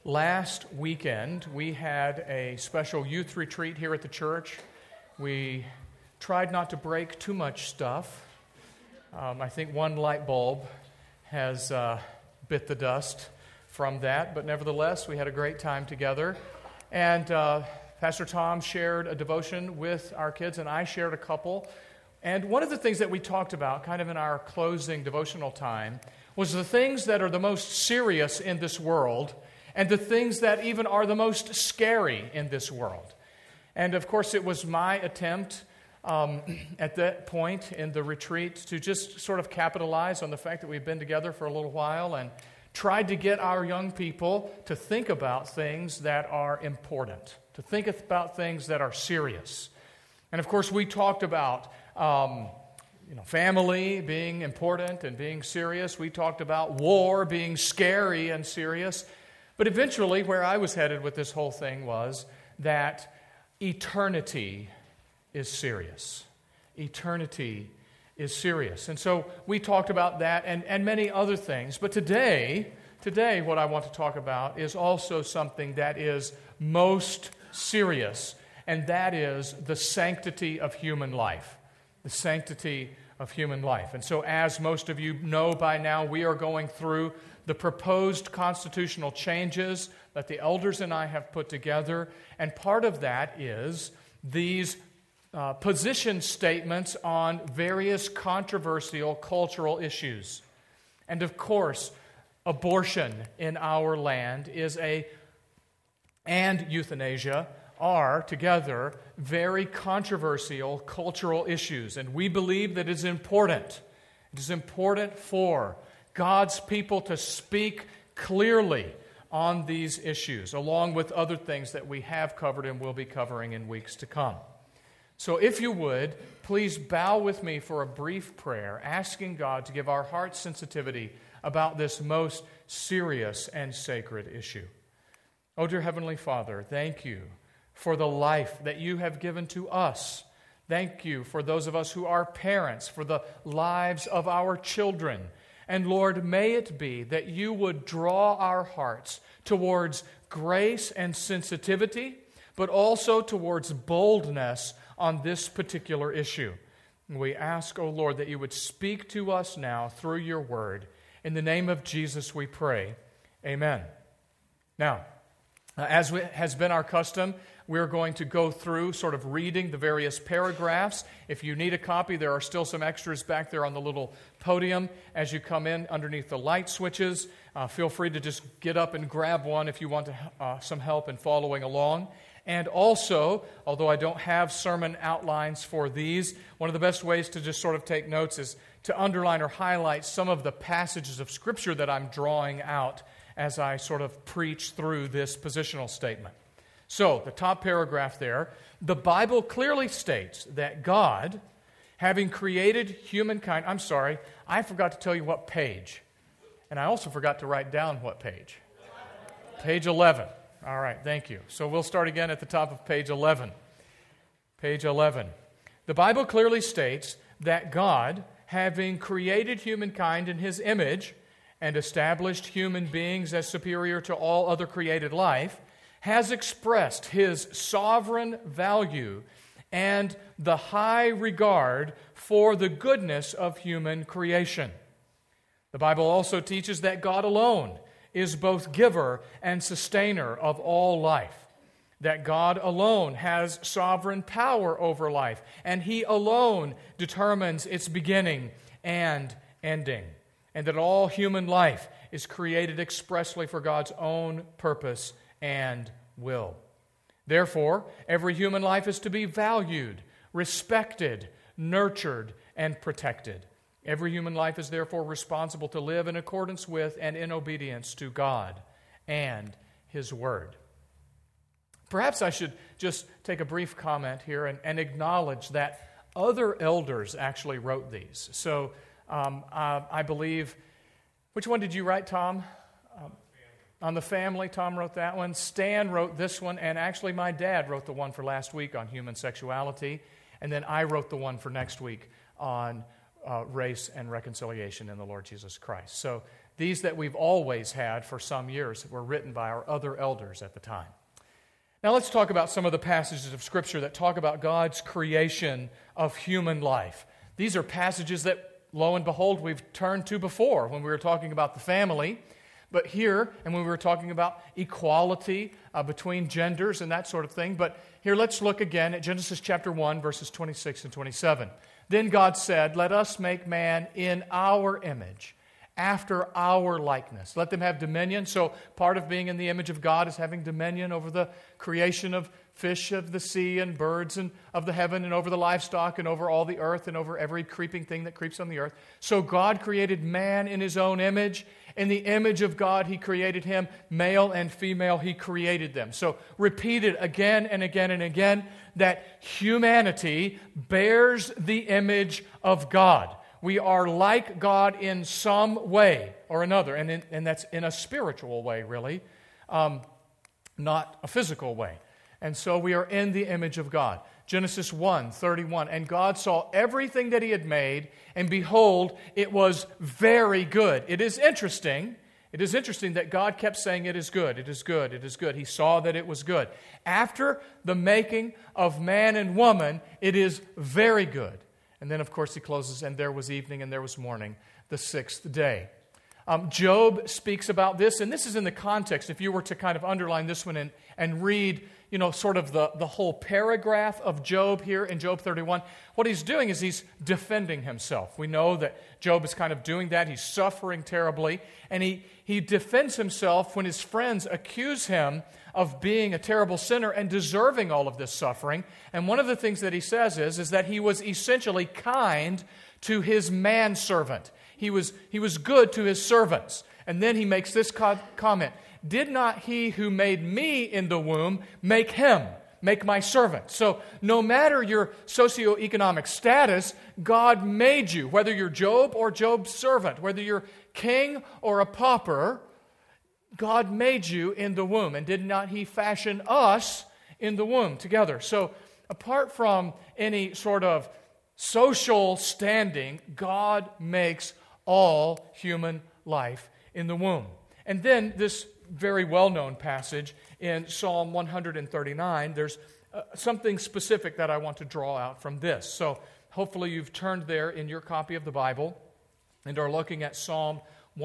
Last weekend, we had a special youth retreat here at the church. We tried not to break too much stuff. I think one light bulb has bit the dust from that, but nevertheless, we had a great time together. And Pastor Tom shared a devotion with our kids, and I shared a couple. And one of the things that we talked about, kind of in our closing devotional time, was the things that are the most serious in this world, and the things that even are the most scary in this world. And of course, it was my attempt at that point in the retreat to just sort of capitalize on the fact that we've been together for a little while and tried to get our young people to think about things that are important, to think about things that are serious. And of course, we talked about family being important and being serious. We talked about war being scary and serious. But eventually, where I was headed with this whole thing was that eternity is serious. Eternity is serious. And so we talked about that and many other things. But today, what I want to talk about is also something that is most serious, and that is the sanctity of human life. The sanctity of human life. And so, as most of you know by now, we are going through the proposed constitutional changes that the elders and I have put together, and part of that is these position statements on various controversial cultural issues. And of course, abortion in our land and euthanasia are together very controversial cultural issues, and we believe that it's important. It is important for God's people to speak clearly on these issues, along with other things that we have covered and will be covering in weeks to come. So if you would, please bow with me for a brief prayer, asking God to give our heart sensitivity about this most serious and sacred issue. Oh, dear Heavenly Father, thank you for the life that you have given to us. Thank you for those of us who are parents, for the lives of our children. And Lord, may it be that you would draw our hearts towards grace and sensitivity, but also towards boldness on this particular issue. And we ask, O Lord, that you would speak to us now through your word. In the name of Jesus we pray. Amen. Now, as has been our custom, we're going to go through sort of reading the various paragraphs. If you need a copy, there are still some extras back there on the little podium as you come in underneath the light switches. Feel free to just get up and grab one if you want some help in following along. And also, although I don't have sermon outlines for these, one of the best ways to just sort of take notes is to underline or highlight some of the passages of Scripture that I'm drawing out as I sort of preach through this positional statement. So, the top paragraph there, the Bible clearly states that God, having created humankind, I'm sorry, I forgot to tell you what page. And I also forgot to write down what page. Page 11. All right, thank you. So we'll start again at the top of page 11. Page 11. The Bible clearly states that God, having created humankind in His image and established human beings as superior to all other created life, has expressed His sovereign value and the high regard for the goodness of human creation. The Bible also teaches that God alone is both giver and sustainer of all life, that God alone has sovereign power over life, and He alone determines its beginning and ending, and that all human life is created expressly for God's own purpose and will. Therefore, every human life is to be valued, respected, nurtured, and protected. Every human life is therefore responsible to live in accordance with and in obedience to God and His Word. Perhaps I should just take a brief comment here and acknowledge that other elders actually wrote these. So I believe, which one did you write, Tom? On the family, Tom wrote that one. Stan wrote this one, and actually my dad wrote the one for last week on human sexuality, and then I wrote the one for next week on race and reconciliation in the Lord Jesus Christ. So These that we've always had for some years were written by our other elders at the time. Now let's talk about some of the passages of Scripture that talk about God's creation of human life. These are passages that, lo and behold, we've turned to before when we were talking about the family. But here, and when we were talking about equality between genders and that sort of thing. But here, let's look again at Genesis chapter 1, verses 26 and 27. Then God said, "Let us make man in our image, after our likeness. Let them have dominion." So part of being in the image of God is having dominion over the creation of fish of the sea and birds and of the heaven and over the livestock and over all the earth and over every creeping thing that creeps on the earth. So God created man in His own image. In the image of God He created him. Male and female He created them. So repeated again and again and again that humanity bears the image of God. We are like God in some way or another, and that's in a spiritual way, really, not a physical way. And so we are in the image of God. Genesis 1:31, "And God saw everything that He had made, and behold, it was very good." It is interesting that God kept saying, "It is good, it is good, it is good." He saw that it was good. After the making of man and woman, it is very good. And then, of course, He closes, "And there was evening and there was morning, the sixth day." Job speaks about this, and this is in the context. If you were to kind of underline this one and read, sort of the whole paragraph of Job here in Job 31, what he's doing is he's defending himself. We know that Job is kind of doing that. He's suffering terribly, and he defends himself when his friends accuse him of being a terrible sinner and deserving all of this suffering. And one of the things that he says is that he was essentially kind to his manservant. He was good to his servants. And then he makes this comment, "Did not He who made me in the womb make him, make my servant?" So no matter your socioeconomic status, God made you, whether you're Job or Job's servant, whether you're king or a pauper, God made you in the womb. And did not He fashion us in the womb together? So apart from any sort of social standing, God makes all human life in the womb. And then this very well-known passage in Psalm 139, there's something specific that I want to draw out from this. So hopefully you've turned there in your copy of the Bible and are looking at Psalm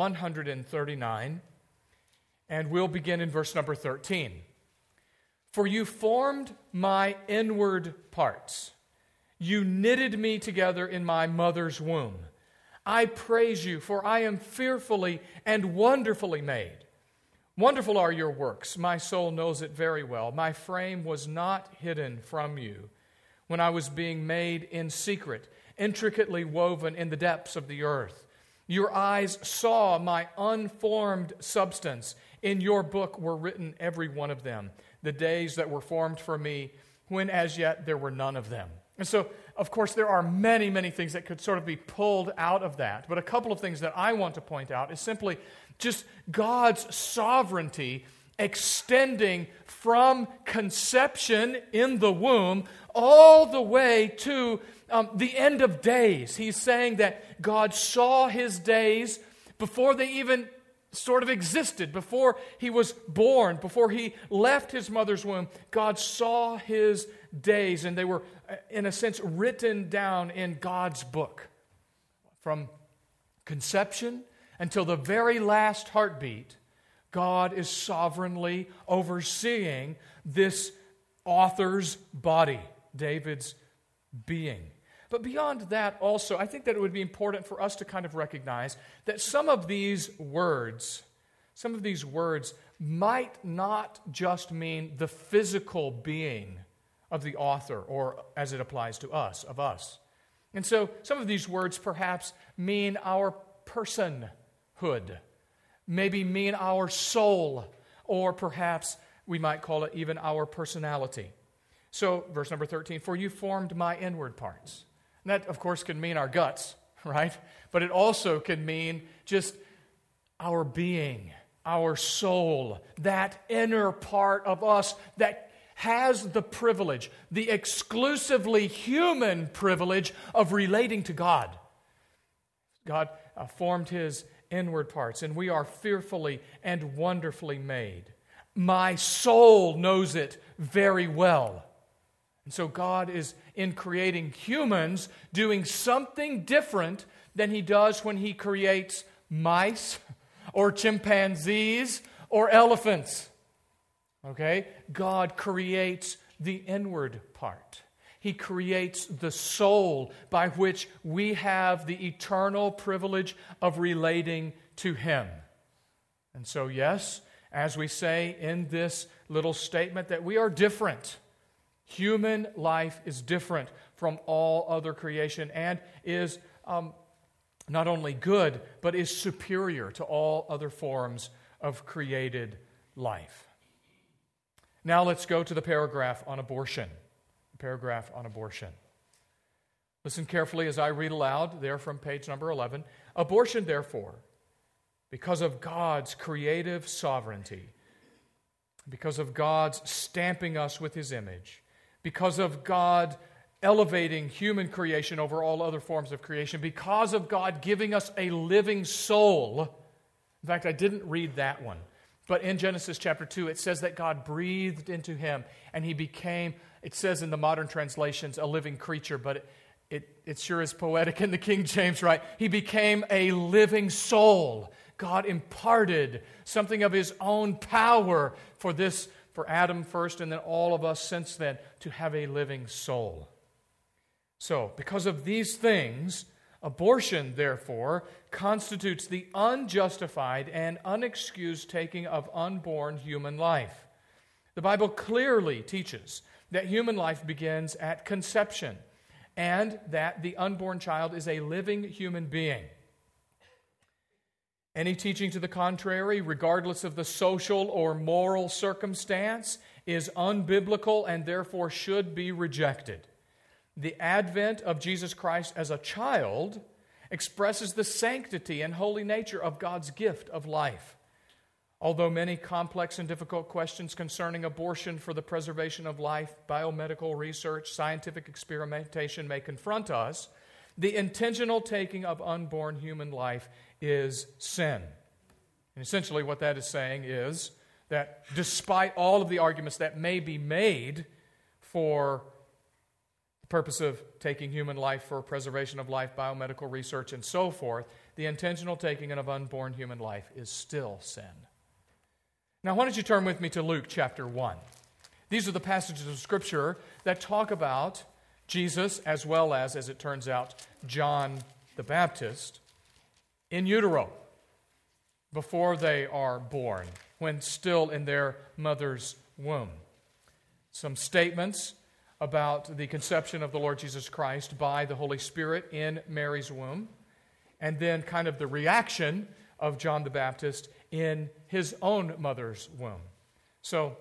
139. And we'll begin in verse number 13. "For you formed my inward parts. You knitted me together in my mother's womb. I praise you, for I am fearfully and wonderfully made. Wonderful are your works. My soul knows it very well. My frame was not hidden from you when I was being made in secret, intricately woven in the depths of the earth. Your eyes saw my unformed substance. In your book were written every one of them, the days that were formed for me, when as yet there were none of them." And so, of course, there are many, many things that could sort of be pulled out of that. But a couple of things that I want to point out is simply just God's sovereignty extending from conception in the womb all the way to the end of days. He's saying that God saw His days before they even sort of existed, before He was born, before He left His mother's womb. God saw His days, and they were, in a sense, written down in God's book. From conception until the very last heartbeat, God is sovereignly overseeing this author's body, David's being. But beyond that also, I think that it would be important for us to kind of recognize that some of these words might not just mean the physical being of the author, or as it applies to us, of us. And so some of these words perhaps mean our personhood, maybe mean our soul, or perhaps we might call it even our personality. So, verse number 13, "For you formed my inward parts." And that, of course, can mean our guts, right? But it also can mean just our being, our soul, that inner part of us that has the privilege, the exclusively human privilege of relating to God. God formed His inward parts, and we are fearfully and wonderfully made. My soul knows it very well. And so God is, in creating humans, doing something different than He does when He creates mice or chimpanzees or elephants. Okay? God creates the inward part. He creates the soul by which we have the eternal privilege of relating to Him. And so, yes, as we say in this little statement, that we are different. Human life is different from all other creation and is not only good, but is superior to all other forms of created life. Now let's go to the paragraph on abortion. Paragraph on abortion. Listen carefully as I read aloud there from page number 11. Abortion, therefore, because of God's creative sovereignty, because of God's stamping us with His image, because of God elevating human creation over all other forms of creation, because of God giving us a living soul. In fact, I didn't read that one. But in Genesis chapter 2, it says that God breathed into him and he became, it says in the modern translations, a living creature, but it sure is poetic in the King James, right? He became a living soul. God imparted something of His own power for Adam first, and then all of us since then, to have a living soul. So, because of these things, abortion, therefore, constitutes the unjustified and unexcused taking of unborn human life. The Bible clearly teaches that human life begins at conception and that the unborn child is a living human being. Any teaching to the contrary, regardless of the social or moral circumstance, is unbiblical and therefore should be rejected. The advent of Jesus Christ as a child expresses the sanctity and holy nature of God's gift of life. Although many complex and difficult questions concerning abortion for the preservation of life, biomedical research, scientific experimentation may confront us, the intentional taking of unborn human life is sin. And essentially what that is saying is that despite all of the arguments that may be made for the purpose of taking human life for preservation of life, biomedical research, and so forth, the intentional taking of unborn human life is still sin. Now, why don't you turn with me to Luke chapter 1. These are the passages of Scripture that talk about Jesus, as well as it turns out, John the Baptist, in utero, before they are born, when still in their mother's womb. Some statements about the conception of the Lord Jesus Christ by the Holy Spirit in Mary's womb, and then kind of the reaction of John the Baptist in his own mother's womb. So,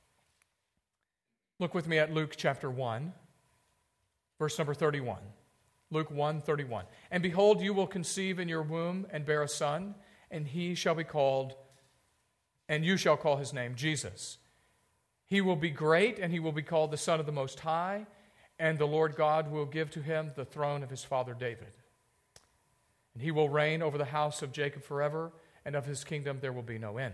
look with me at Luke chapter 1, verse number 31. Luke 1:31. And behold, you will conceive in your womb and bear a son, and you shall call his name Jesus. He will be great, and he will be called the Son of the Most High, and the Lord God will give to him the throne of his father David. And he will reign over the house of Jacob forever, and of his kingdom there will be no end.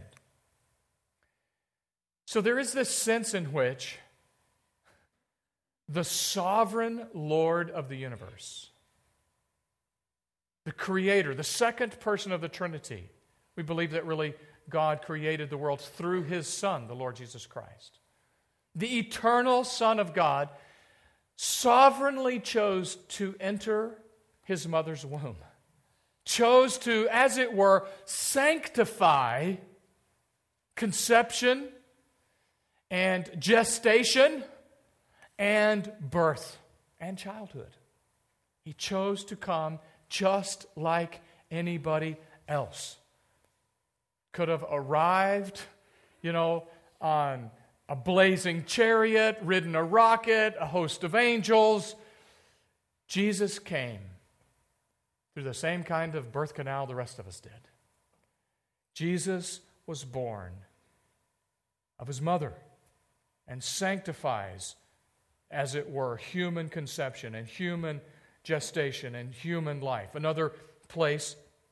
So there is this sense in which the sovereign Lord of the universe, the Creator, the second person of the Trinity, we believe that really God created the world through His Son, the Lord Jesus Christ. The eternal Son of God sovereignly chose to enter His mother's womb, chose to, as it were, sanctify conception and gestation and birth and childhood. He chose to come just like anybody else. Could have arrived, on a blazing chariot, ridden a rocket, a host of angels. Jesus came through the same kind of birth canal the rest of us did. Jesus was born of His mother and sanctifies, as it were, human conception and human gestation and human life. Another place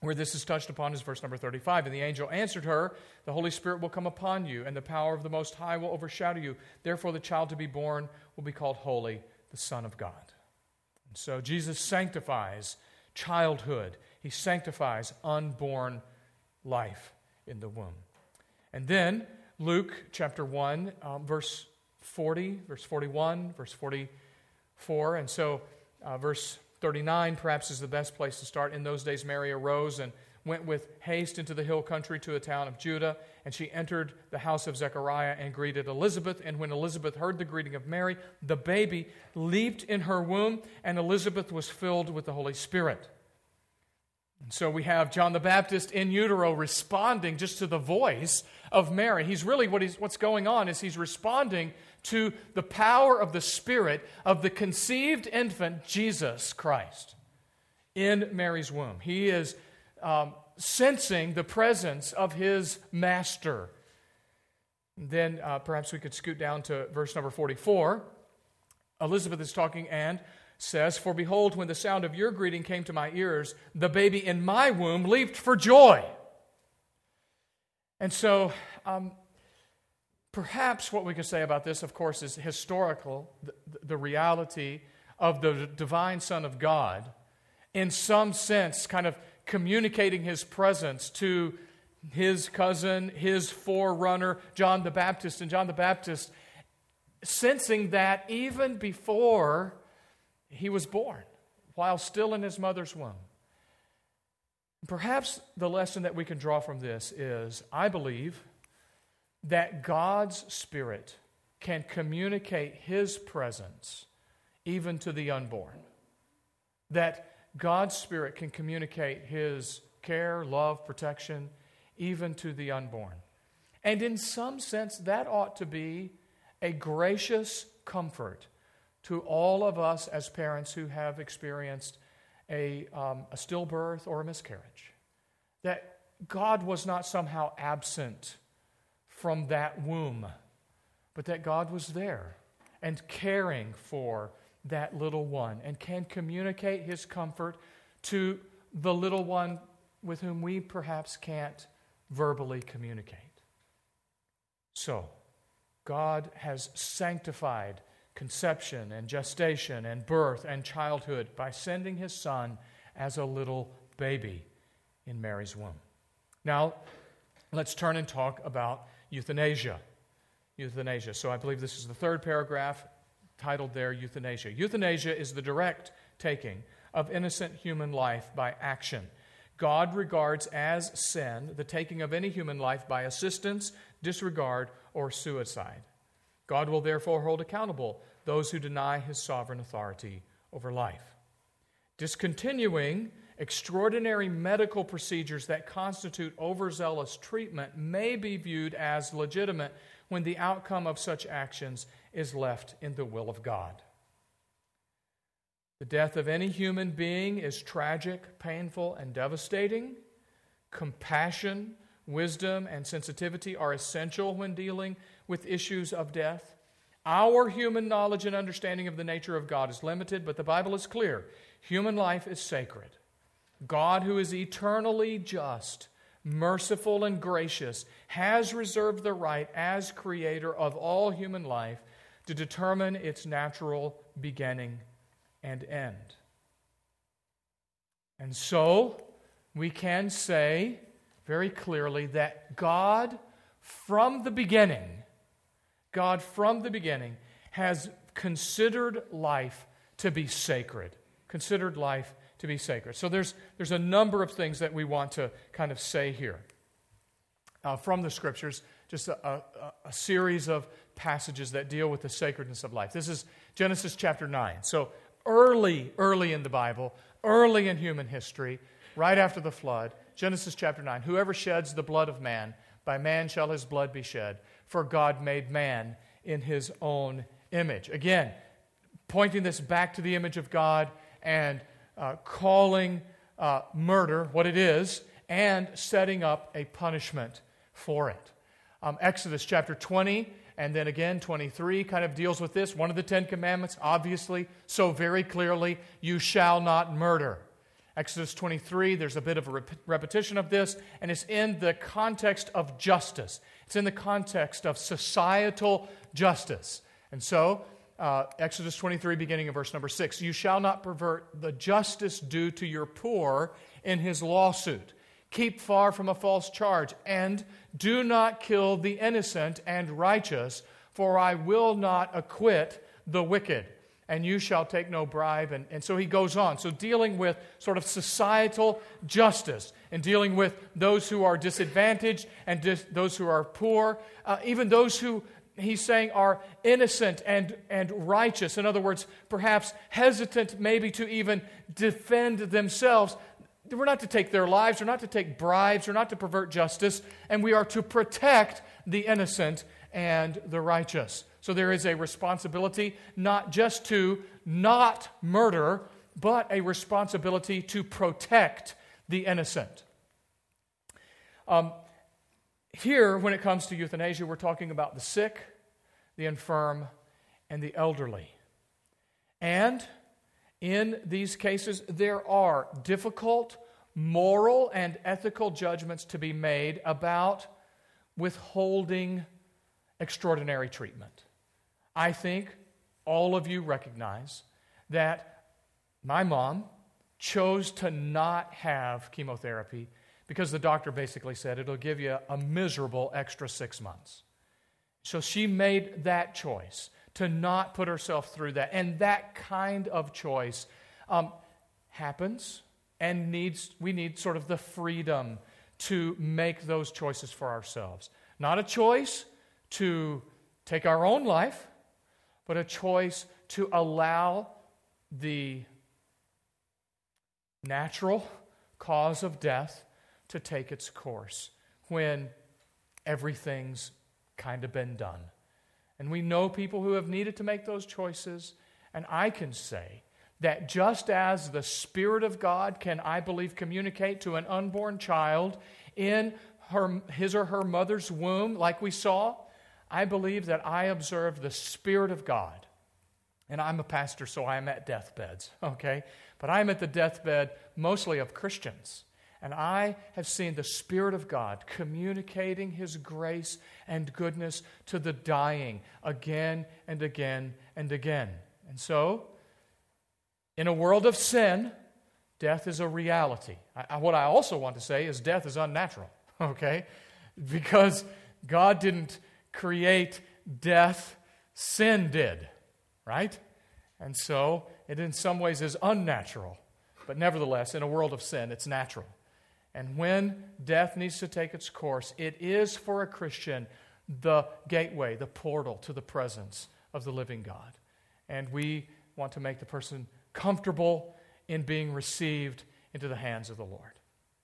Where this is touched upon is verse number 35. And the angel answered her, the Holy Spirit will come upon you, and the power of the Most High will overshadow you. Therefore the child to be born will be called Holy, the Son of God. And so Jesus sanctifies childhood. He sanctifies unborn life in the womb. And then Luke chapter 1, verse 40, verse 41, verse 44. And so verse 39 perhaps is the best place to start. In those days Mary arose and went with haste into the hill country to a town of Judah, and she entered the house of Zechariah and greeted Elizabeth. And when Elizabeth heard the greeting of Mary, the baby leaped in her womb, and Elizabeth was filled with the Holy Spirit. And so we have John the Baptist in utero responding just to the voice of Mary. He's really what's going on is he's responding to the power of the Spirit of the conceived infant Jesus Christ in Mary's womb. He is sensing the presence of his master. Then perhaps we could scoot down to verse number 44. Elizabeth is talking and says, "For behold, when the sound of your greeting came to my ears, the baby in my womb leaped for joy." And so perhaps what we could say about this, of course, is historical, the reality of the divine Son of God, in some sense kind of communicating his presence to his cousin, his forerunner, John the Baptist, and John the Baptist sensing that even before he was born, while still in his mother's womb. Perhaps the lesson that we can draw from this is, I believe, that God's Spirit can communicate His presence even to the unborn. That God's Spirit can communicate His care, love, protection, even to the unborn. And in some sense, that ought to be a gracious comfort to all of us as parents who have experienced a stillbirth or a miscarriage. That God was not somehow absent from that womb, but that God was there and caring for that little one and can communicate His comfort to the little one with whom we perhaps can't verbally communicate. So, God has sanctified conception and gestation and birth and childhood by sending His Son as a little baby in Mary's womb. Now, let's turn and talk about euthanasia. Euthanasia. So I believe this is the third paragraph titled there, Euthanasia. Euthanasia is the direct taking of innocent human life by action. God regards as sin the taking of any human life by assistance, disregard, or suicide. God will therefore hold accountable those who deny His sovereign authority over life. Discontinuing extraordinary medical procedures that constitute overzealous treatment may be viewed as legitimate when the outcome of such actions is left in the will of God. The death of any human being is tragic, painful, and devastating. Compassion, wisdom, and sensitivity are essential when dealing with issues of death. Our human knowledge and understanding of the nature of God is limited, but the Bible is clear. Human life is sacred. God, who is eternally just, merciful, and gracious, has reserved the right as creator of all human life to determine its natural beginning and end. And so, we can say very clearly that God from the beginning has considered life to be sacred. Considered life to be sacred. So there's a number of things that we want to kind of say here from the Scriptures, just a series of passages that deal with the sacredness of life. This is Genesis chapter 9. So early in the Bible, early in human history, right after the flood, Genesis chapter 9, whoever sheds the blood of man, by man shall his blood be shed, for God made man in His own image. Again, pointing this back to the image of God and calling murder what it is and setting up a punishment for it. Exodus chapter 20 and then again 23 kind of deals with this. One of the 10 Commandments, obviously, so very clearly, you shall not murder. Exodus 23, there's a bit of a repetition of this, and it's in the context of justice. It's in the context of societal justice. And so, Exodus 23, beginning in verse number 6, "You shall not pervert the justice due to your poor in his lawsuit. Keep far from a false charge, and do not kill the innocent and righteous, for I will not acquit the wicked. And you shall take no bribe." And so he goes on. So dealing with sort of societal justice and dealing with those who are disadvantaged and those who are poor, even those who, he's saying, are innocent and righteous. In other words, perhaps hesitant maybe to even defend themselves. We're not to take their lives, we're not to take bribes, we're not to pervert justice, and we are to protect the innocent and the righteous. So there is a responsibility not just to not murder, but a responsibility to protect the innocent. Here, when it comes to euthanasia, we're talking about the sick, the infirm, and the elderly. And in these cases, there are difficult moral and ethical judgments to be made about withholding extraordinary treatment. I think all of you recognize that my mom chose to not have chemotherapy because the doctor basically said it'll give you a miserable extra 6 months. So she made that choice to not put herself through that. And that kind of choice happens, and we need sort of the freedom to make those choices for ourselves. Not a choice to take our own life, but a choice to allow the natural cause of death to take its course when everything's kind of been done. And we know people who have needed to make those choices, and I can say that just as the Spirit of God can, I believe, communicate to an unborn child in his or her mother's womb, like we saw, I believe that I observe the Spirit of God. And I'm a pastor, so I'm at deathbeds, okay? But I'm at the deathbed mostly of Christians. And I have seen the Spirit of God communicating His grace and goodness to the dying again and again and again. And so, in a world of sin, death is a reality. What I also want to say is death is unnatural, okay? Because God didn't create death, sin did, right? And so it in some ways is unnatural. But nevertheless, in a world of sin, it's natural. And when death needs to take its course, it is for a Christian the gateway, the portal to the presence of the living God. And we want to make the person comfortable in being received into the hands of the Lord.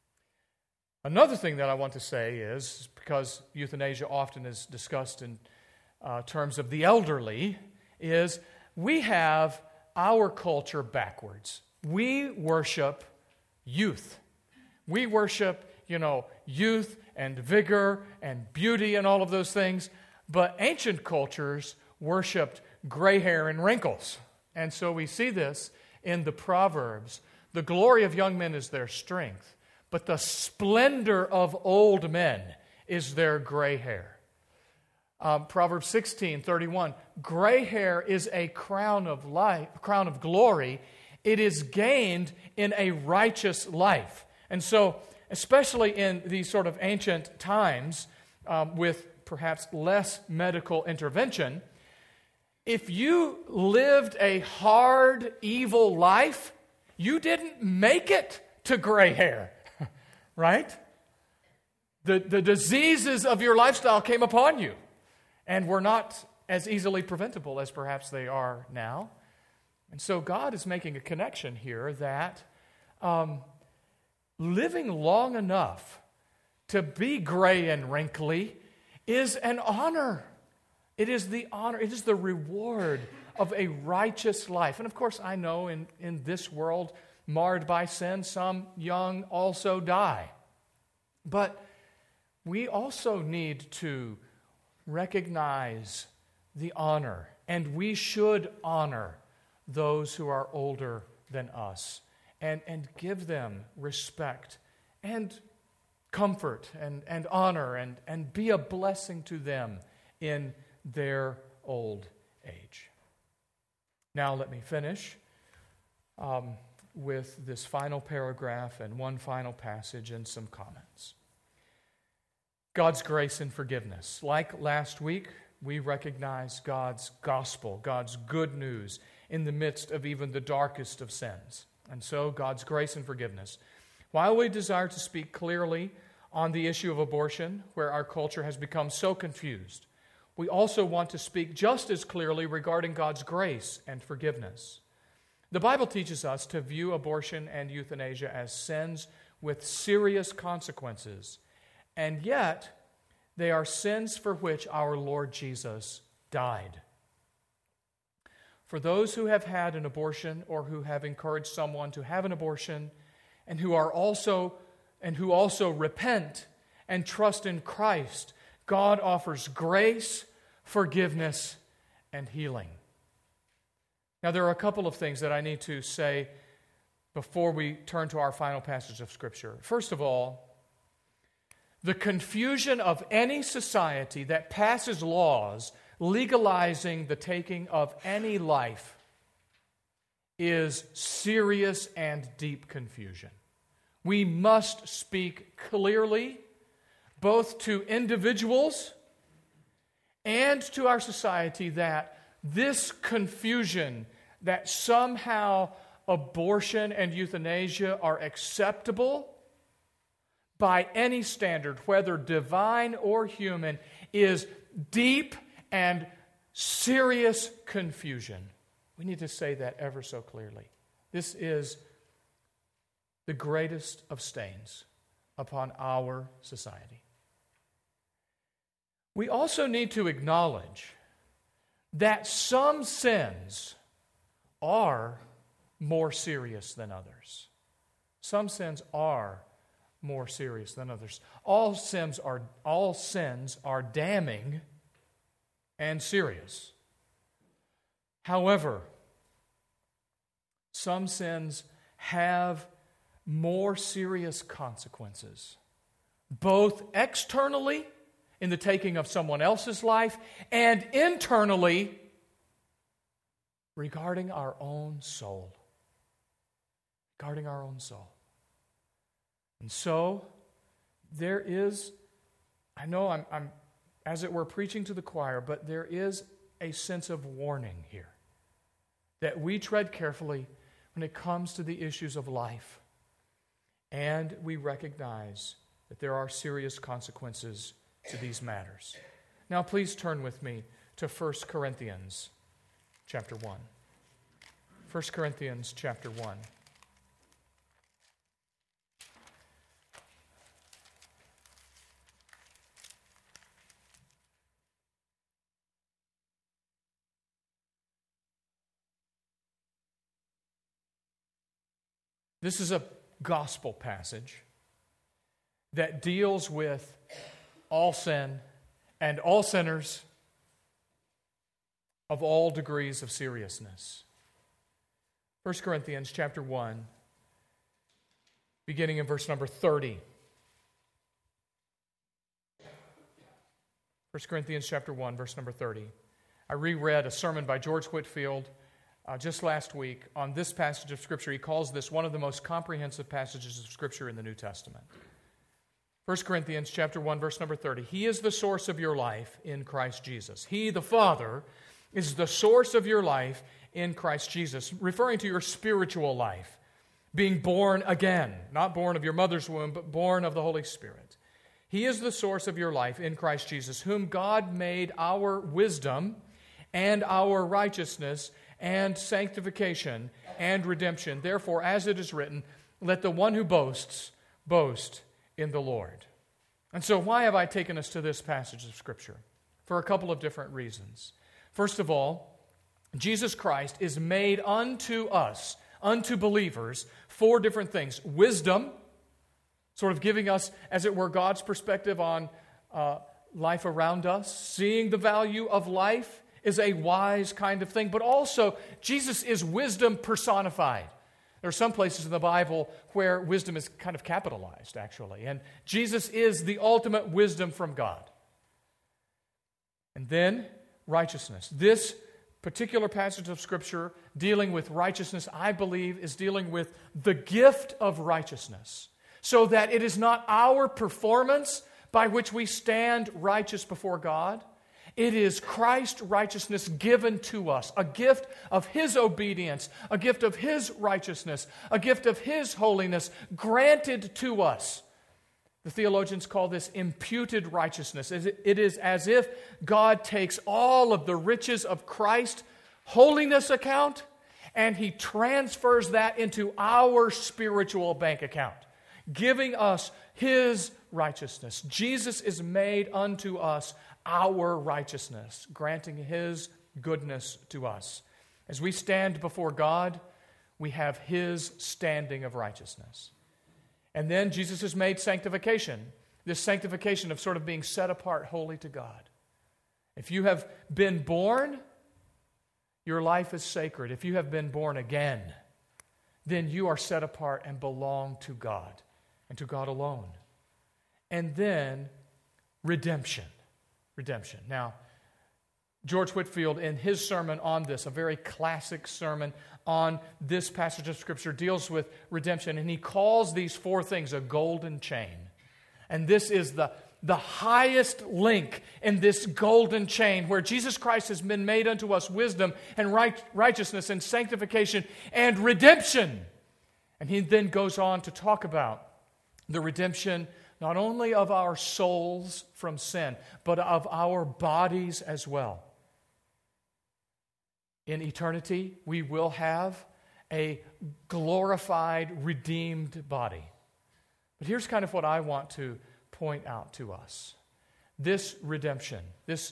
Another thing that I want to say is, because euthanasia often is discussed in terms of the elderly, is we have our culture backwards. We worship youth. We worship, youth and vigor and beauty and all of those things, but ancient cultures worshipped gray hair and wrinkles. And so we see this in the Proverbs. The glory of young men is their strength, but the splendor of old men is their gray hair. Proverbs 16:31, gray hair is a crown of life, crown of glory. It is gained in a righteous life. And so, especially in these sort of ancient times, with perhaps less medical intervention, if you lived a hard, evil life, you didn't make it to gray hair, right? The diseases of your lifestyle came upon you and were not as easily preventable as perhaps they are now. And so God is making a connection here that living long enough to be gray and wrinkly is an honor. It is the honor, it is the reward of a righteous life. And of course, I know in this world marred by sin, some young also die. But we also need to recognize the honor, and we should honor those who are older than us and give them respect and comfort and honor and be a blessing to them in their old age. Now let me finish with this final paragraph and one final passage and some comments. God's grace and forgiveness. Like last week, we recognize God's gospel, God's good news in the midst of even the darkest of sins. And so, God's grace and forgiveness. While we desire to speak clearly on the issue of abortion, where our culture has become so confused, we also want to speak just as clearly regarding God's grace and forgiveness. The Bible teaches us to view abortion and euthanasia as sins with serious consequences, and yet they are sins for which our Lord Jesus died. For those who have had an abortion or who have encouraged someone to have an abortion and who also repent and trust in Christ, God offers grace, forgiveness, and healing. Now, there are a couple of things that I need to say before we turn to our final passage of Scripture. First of all, the confusion of any society that passes laws legalizing the taking of any life is serious and deep confusion. We must speak clearly, both to individuals and to our society, that this confusion that somehow abortion and euthanasia are acceptable by any standard, whether divine or human, is deep and serious confusion. We need to say that ever so clearly. This is the greatest of stains upon our society. We also need to acknowledge that some sins are more serious than others. Some sins are more serious than others. All sins are damning and serious. However, some sins have more serious consequences, both externally in the taking of someone else's life and internally regarding our own soul. Regarding our own soul. And so, there is, I know I'm as it were preaching to the choir, but there is a sense of warning here that we tread carefully when it comes to the issues of life. And we recognize that there are serious consequences to these matters. Now, please turn with me to 1 Corinthians chapter 1. 1 Corinthians chapter 1. This is a gospel passage that deals with all sin and all sinners of all degrees of seriousness. 1 Corinthians chapter 1, beginning in verse number 30. 1 Corinthians chapter 1, verse number 30. I reread a sermon by George Whitefield just last week on this passage of Scripture. He calls this one of the most comprehensive passages of Scripture in the New Testament. 1 Corinthians chapter 1, verse number 30. He is the source of your life in Christ Jesus. He, the Father, is the source of your life in Christ Jesus, referring to your spiritual life, being born again, not born of your mother's womb, but born of the Holy Spirit. He is the source of your life in Christ Jesus, whom God made our wisdom and our righteousness and sanctification and redemption. Therefore, as it is written, let the one who boasts, boast in the Lord. And so why have I taken us to this passage of Scripture? For a couple of different reasons. First of all, Jesus Christ is made unto us, unto believers, four different things. Wisdom, sort of giving us, as it were, God's perspective on life around us. Seeing the value of life is a wise kind of thing. But also, Jesus is wisdom personified. There are some places in the Bible where wisdom is kind of capitalized, actually. And Jesus is the ultimate wisdom from God. And then righteousness. This particular passage of Scripture dealing with righteousness, I believe, is dealing with the gift of righteousness, so that it is not our performance by which we stand righteous before God. It is Christ's righteousness given to us, a gift of His obedience, a gift of His righteousness, a gift of His holiness granted to us. The theologians call this imputed righteousness. It is as if God takes all of the riches of Christ's holiness account and He transfers that into our spiritual bank account, giving us His righteousness. Jesus is made unto us our righteousness, granting His goodness to us. As we stand before God, we have His standing of righteousness. And then Jesus has made sanctification, this sanctification of sort of being set apart wholly to God. If you have been born, your life is sacred. If you have been born again, then you are set apart and belong to God and to God alone. And then redemption. Redemption. Now, George Whitefield, in his sermon on this, a very classic sermon on this passage of Scripture, deals with redemption, and he calls these four things a golden chain. And this is the highest link in this golden chain where Jesus Christ has been made unto us wisdom and righteousness and sanctification and redemption. And he then goes on to talk about the redemption not only of our souls from sin, but of our bodies as well. In eternity, we will have a glorified, redeemed body. But here's kind of what I want to point out to us. This redemption is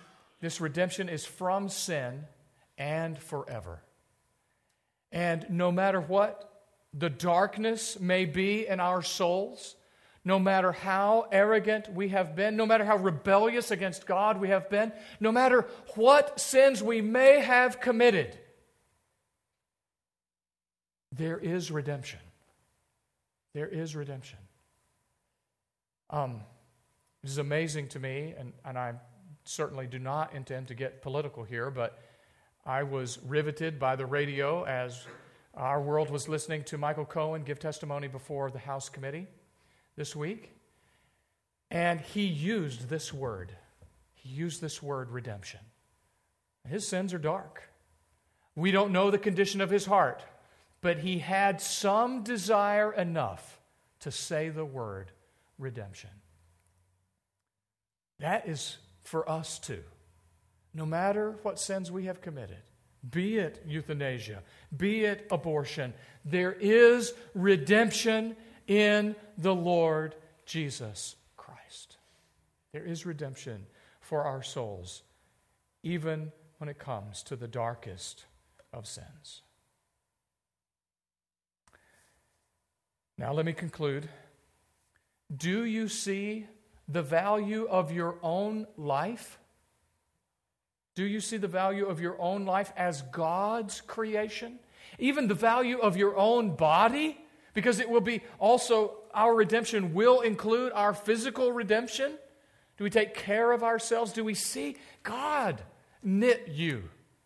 from sin and forever. And no matter what the darkness may be in our souls, no matter how arrogant we have been, no matter how rebellious against God we have been, no matter what sins we may have committed, there is redemption. There is redemption. It is amazing to me, and I certainly do not intend to get political here, but I was riveted by the radio as our world was listening to Michael Cohen give testimony before the House Committee this week, and he used this word. He used this word, redemption. His sins are dark. We don't know the condition of his heart, but he had some desire enough to say the word redemption. That is for us too. No matter what sins we have committed, be it euthanasia, be it abortion, there is redemption in the Lord Jesus Christ. There is redemption for our souls, even when it comes to the darkest of sins. Now let me conclude. Do you see the value of your own life? Do you see the value of your own life as God's creation? Even the value of your own body? Because it will be also, our redemption will include our physical redemption. Do we take care of ourselves? Do we see God knit you?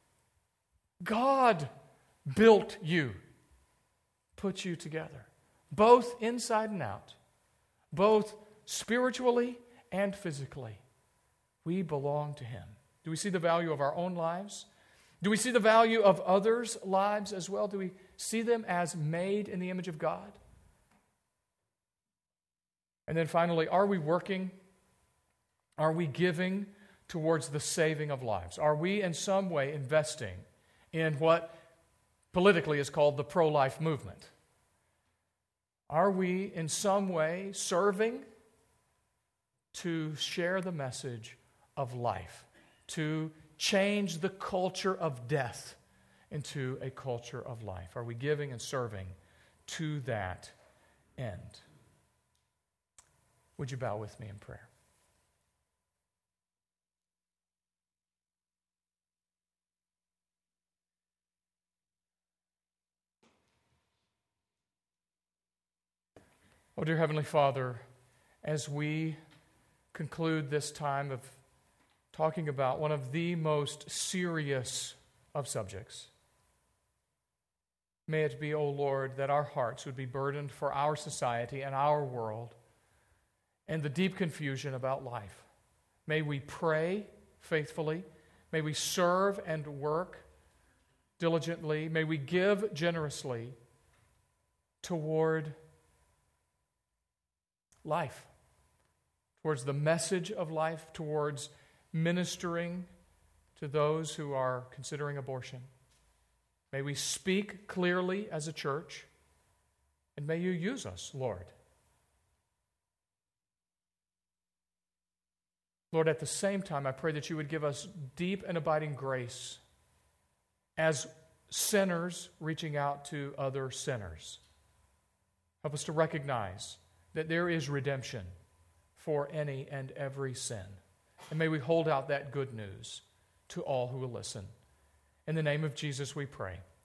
God built you, put you together, both inside and out, both spiritually and physically. We belong to Him. Do we see the value of our own lives? Do we see the value of others' lives as well? Do we see them as made in the image of God? And then finally, are we working? Are we giving towards the saving of lives? Are we in some way investing in what politically is called the pro-life movement? Are we in some way serving to share the message of life, to change the culture of death into a culture of life? Are we giving and serving to that end? Would you bow with me in prayer? Oh, dear Heavenly Father, as we conclude this time of talking about one of the most serious of subjects, may it be, O Lord, that our hearts would be burdened for our society and our world and the deep confusion about life. May we pray faithfully. May we serve and work diligently. May we give generously toward life, towards the message of life, towards ministering to those who are considering abortion. May we speak clearly as a church, and may you use us, Lord. Lord, at the same time, I pray that you would give us deep and abiding grace as sinners reaching out to other sinners. Help us to recognize that there is redemption for any and every sin. And may we hold out that good news to all who will listen. In the name of Jesus we pray.